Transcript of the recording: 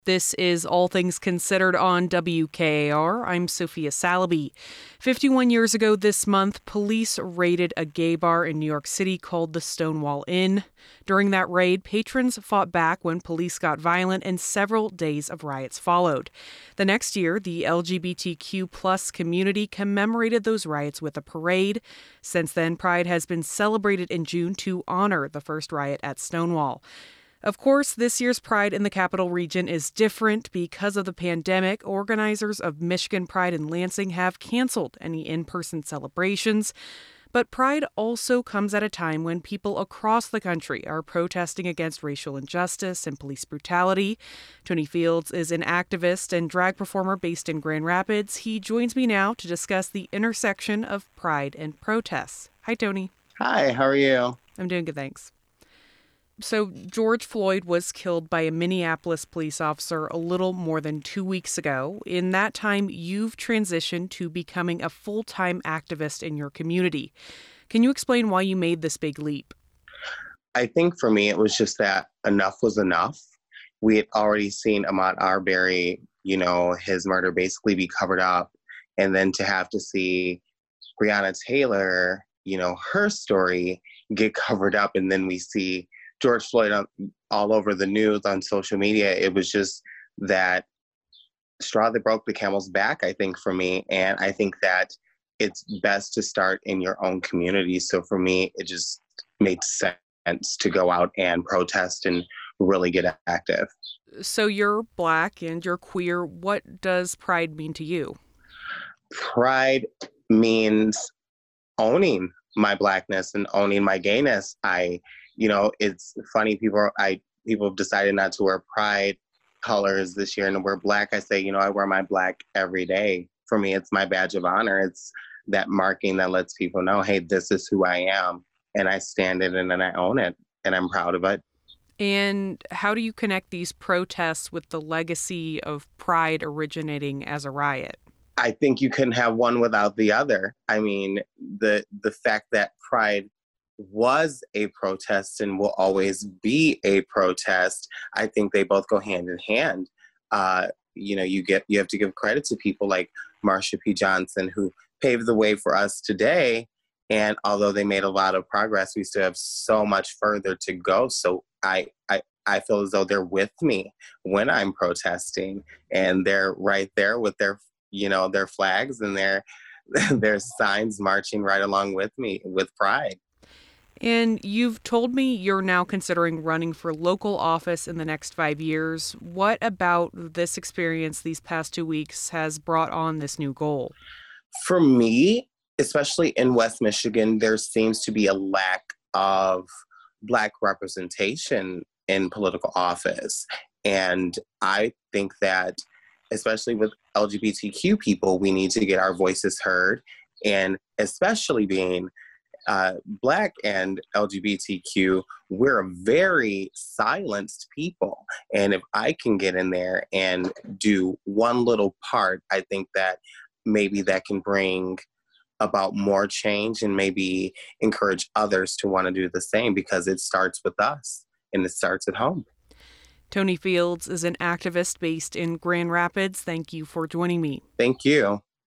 This is All Things Considered on WKAR. I'm Sophia Salaby. 51 years ago this month, police raided a gay bar in New York City called the Stonewall Inn. During that raid, patrons fought back when police got violent, and several days of riots followed. The next year, the LGBTQ plus community commemorated those riots with a parade. Since then, Pride has been celebrated in June to honor the first riot at Stonewall. Of course, this year's Pride in the Capital Region is different because of the pandemic. Organizers of Michigan Pride in Lansing have canceled any in-person celebrations. But Pride also comes at a time when people across the country are protesting against racial injustice and police brutality. Tony Fields is an activist and drag performer based in Grand Rapids. He joins me now to discuss the intersection of pride and protests. Hi, Tony. Hi, how are you? I'm doing good, thanks. So George Floyd was killed by a Minneapolis police officer a little more than 2 weeks ago. In that time, you've transitioned to becoming a full-time activist in your community. Can you explain why you made this big leap? I think for me, it was just that enough was enough. We had already seen Ahmaud Arbery, his murder basically be covered up. And then to have to see Breonna Taylor, her story get covered up. And then we see George Floyd all over the news on social media. It was just that straw that broke the camel's back, I think, for me. And I think that it's best to start in your own community. So for me, it just made sense to go out and protest and really get active. So you're Black and you're queer. What does Pride mean to you? Pride means owning my Blackness and owning my gayness. It's funny, people have decided not to wear pride colors this year and wear black. I say, I wear my black every day. For me, it's my badge of honor. It's that marking that lets people know, hey, this is who I am. And I stand in it and I own it. And I'm proud of it. And how do you connect these protests with the legacy of Pride originating as a riot? I think you couldn't have one without the other. I mean, the fact that Pride was a protest and will always be a protest, I think they both go hand in hand. You have to give credit to people like Marsha P. Johnson, who paved the way for us today. And although they made a lot of progress, we still have so much further to go. So I feel as though they're with me when I'm protesting, and they're right there with their flags and their signs marching right along with me with pride. And you've told me you're now considering running for local office in the next 5 years. What about this experience these past 2 weeks has brought on this new goal? For me, especially in West Michigan, there seems to be a lack of Black representation in political office. And I think that, especially with LGBTQ people, we need to get our voices heard. And especially being Black and LGBTQ, we're a very silenced people. And if I can get in there and do one little part, I think that maybe that can bring about more change and maybe encourage others to want to do the same, because it starts with us and it starts at home. Tony Fields is an activist based in Grand Rapids. Thank you for joining me. Thank you.